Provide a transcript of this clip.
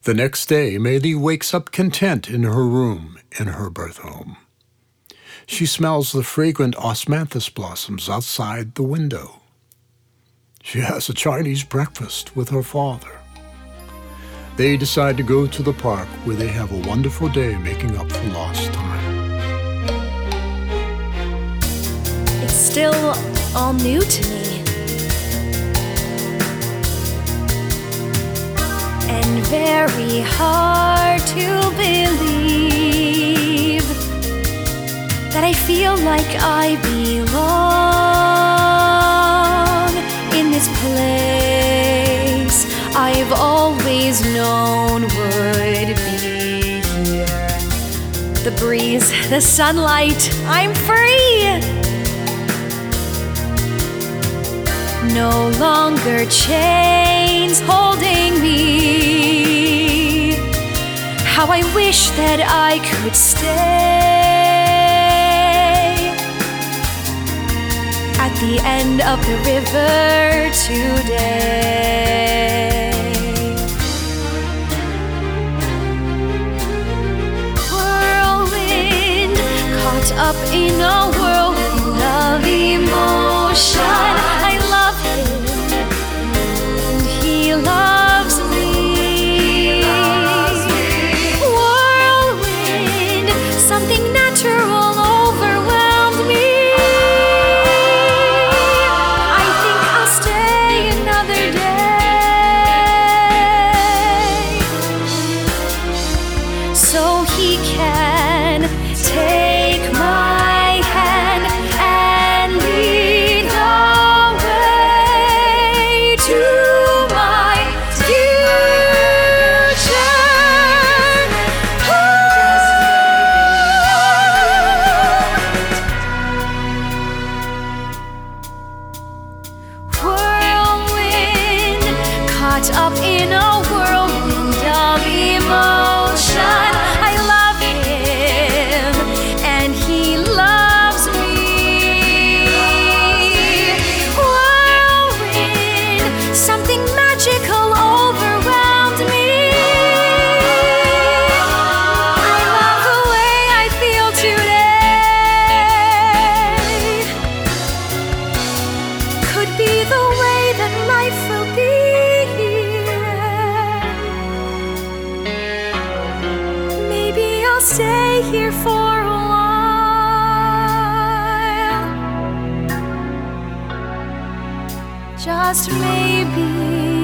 The next day, Maylee wakes up content in her room in her birth home. She smells the fragrant osmanthus blossoms outside the window. She has a Chinese breakfast with her father. They decide to go to the park where they have a wonderful day making up for lost time. It's still all new to me. And very hard to believe that I feel like I belong in this place I've always known would be here. The breeze, the sunlight, I'm free. No longer chains holding me. How I wish that I could stay at the end of the river today. Whirlwind, caught up in a whirlwind of emotion. I love him, and he loves me. Whirlwind, something natural overwhelmed me. I think I'll stay another day, so he can take my hand and lead the way to my future. Whirlwind, caught up in a whirlwind of emotion. I love him, and he loves me. Whirlwind, something magical overwhelmed me. I love the way I feel today. Could be the way that life will be here. Maybe I'll stay here for a while. Just maybe.